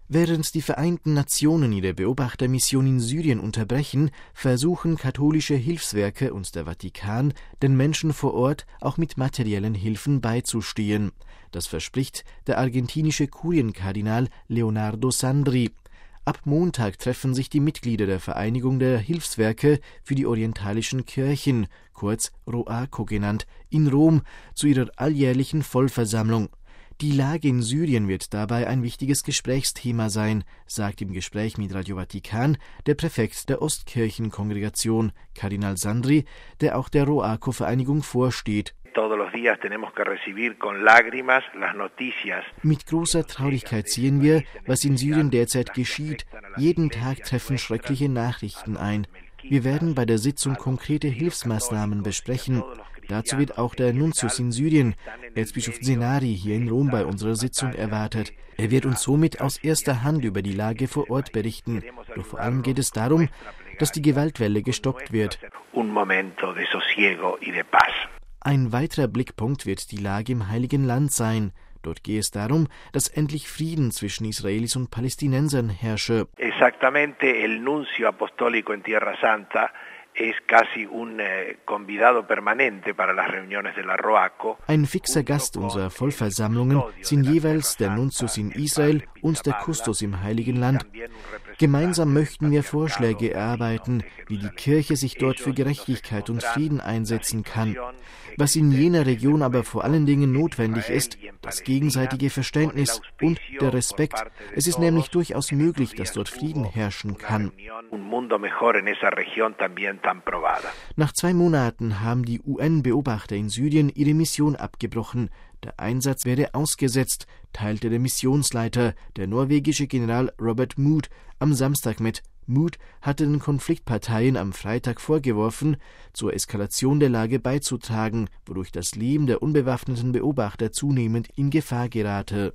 Während die Vereinten Nationen ihre Beobachtermission in Syrien unterbrechen, versuchen katholische Hilfswerke und der Vatikan, den Menschen vor Ort auch mit materiellen Hilfen beizustehen. Das verspricht der argentinische Kurienkardinal Leonardo Sandri. Ab Montag treffen sich die Mitglieder der Vereinigung der Hilfswerke für die orientalischen Kirchen, kurz ROACO genannt, in Rom zu ihrer alljährlichen Vollversammlung. Die Lage in Syrien wird dabei ein wichtiges Gesprächsthema sein, sagt im Gespräch mit Radio Vatikan der Präfekt der Ostkirchenkongregation, Kardinal Sandri, der auch der ROACO-Vereinigung vorsteht. Mit großer Traurigkeit sehen wir, was in Syrien derzeit geschieht. Jeden Tag treffen schreckliche Nachrichten ein. Wir werden bei der Sitzung konkrete Hilfsmaßnahmen besprechen. Dazu wird auch der Nuntius in Syrien, Erzbischof Zenari, hier in Rom bei unserer Sitzung erwartet. Er wird uns somit aus erster Hand über die Lage vor Ort berichten. Doch vor allem geht es darum, dass die Gewaltwelle gestoppt wird. Ein weiterer Blickpunkt wird die Lage im Heiligen Land sein. Dort gehe es darum, dass endlich Frieden zwischen Israelis und Palästinensern herrsche. Exactamente, el nuncio apostólico en Tierra Santa es casi un convidado permanente para las reuniones de la ROACO. Ein fixer Gast unserer Vollversammlungen sind jeweils der Nuntius in Israel und der Kustos im Heiligen Land. Gemeinsam möchten wir Vorschläge erarbeiten, wie die Kirche sich dort für Gerechtigkeit und Frieden einsetzen kann. Was in jener Region aber vor allen Dingen notwendig ist, das gegenseitige Verständnis und der Respekt. Es ist nämlich durchaus möglich, dass dort Frieden herrschen kann. Nach 2 Monaten haben die UN-Beobachter in Syrien ihre Mission abgebrochen. Der Einsatz werde ausgesetzt, teilte der Missionsleiter, der norwegische General Robert Mood, am Samstag mit. Mood hatte den Konfliktparteien am Freitag vorgeworfen, zur Eskalation der Lage beizutragen, wodurch das Leben der unbewaffneten Beobachter zunehmend in Gefahr gerate.